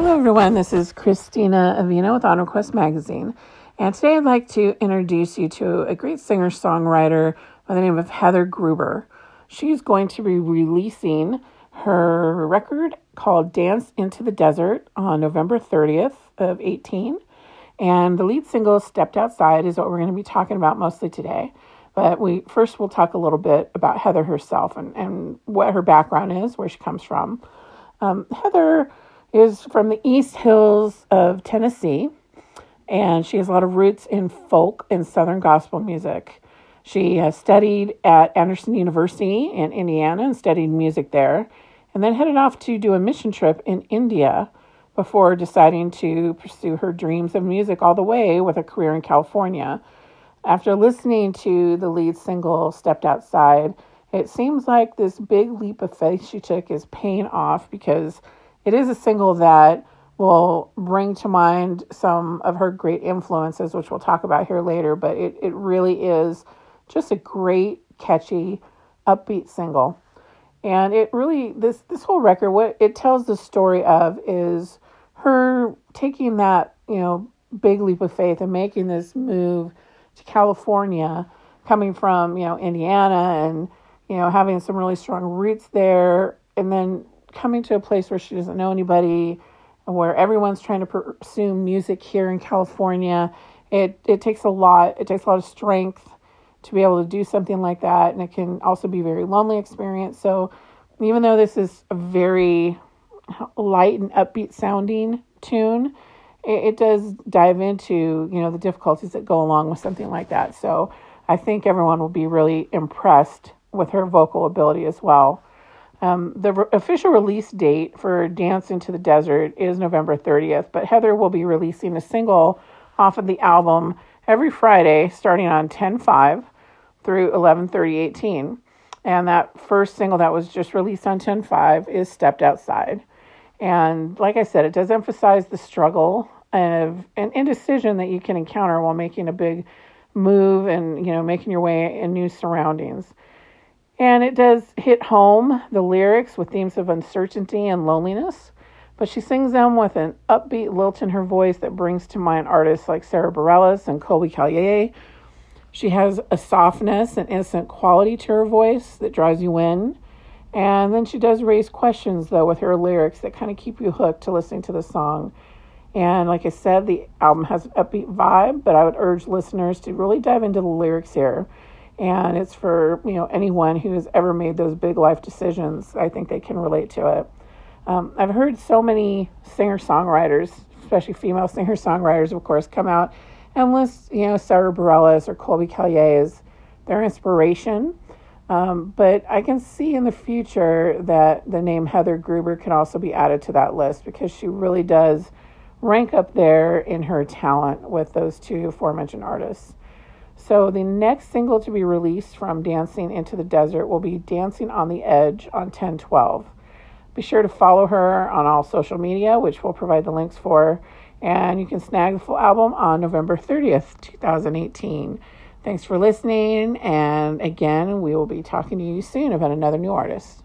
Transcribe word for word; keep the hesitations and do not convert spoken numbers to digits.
Hello everyone, this is Christina Avina with Autumn Quest Magazine, and today I'd like to introduce you to a great singer-songwriter by the name of Heather Gruber. She's going to be releasing her record called Dance into the Desert on November thirtieth of eighteen, and the lead single, Stepped Outside, is what we're going to be talking about mostly today. But we first we'll talk a little bit about Heather herself and, and what her background is, where she comes from. Um, Heather is from the East Hills of Tennessee, and she has a lot of roots in folk and Southern gospel music. She has studied at Anderson University in Indiana and studied music there, and then headed off to do a mission trip in India before deciding to pursue her dreams of music all the way with a career in California. After listening to the lead single, Stepped Outside, it seems like this big leap of faith she took is paying off, because it is a single that will bring to mind some of her great influences, which we'll talk about here later, but it, it really is just a great, catchy, upbeat single. And it really, this, this whole record, what it tells the story of is her taking that, you know, big leap of faith and making this move to California, coming from, you know, Indiana and, you know, having some really strong roots there, and then coming to a place where she doesn't know anybody, where everyone's trying to pursue music here in California. It it takes a lot. It takes a lot of strength to be able to do something like that, and it can also be a very lonely experience. So even though this is a very light and upbeat sounding tune, it, it does dive into, you know, the difficulties that go along with something like that. So I think everyone will be really impressed with her vocal ability as well. Um, the re- official release date for Dance into the Desert is November thirtieth, but Heather will be releasing a single off of the album every Friday starting on ten five through eleven thirty eighteen. And that first single that was just released on ten five is Stepped Outside. And like I said, it does emphasize the struggle of and indecision that you can encounter while making a big move and, you know, making your way in new surroundings. And it does hit home, the lyrics, with themes of uncertainty and loneliness, but she sings them with an upbeat lilt in her voice that brings to mind artists like Sara Bareilles and Colbie Caillat. She has a softness and innocent quality to her voice that draws you in. And then she does raise questions, though, with her lyrics that kind of keep you hooked to listening to the song. And like I said, the album has an upbeat vibe, but I would urge listeners to really dive into the lyrics here. And it's for, you know, anyone who has ever made those big life decisions. I think they can relate to it. Um, I've heard so many singer-songwriters, especially female singer-songwriters, of course, come out and list, you know, Sara Bareilles or Colbie Caillat as their inspiration. Um, but I can see in the future that the name Heather Gruber can also be added to that list, because she really does rank up there in her talent with those two aforementioned artists. So the next single to be released from Dancing into the Desert will be Dancing on the Edge on ten twelve. Be sure to follow her on all social media, which we'll provide the links for, and you can snag the full album on November thirtieth, twenty eighteen. Thanks for listening, and again, we will be talking to you soon about another new artist.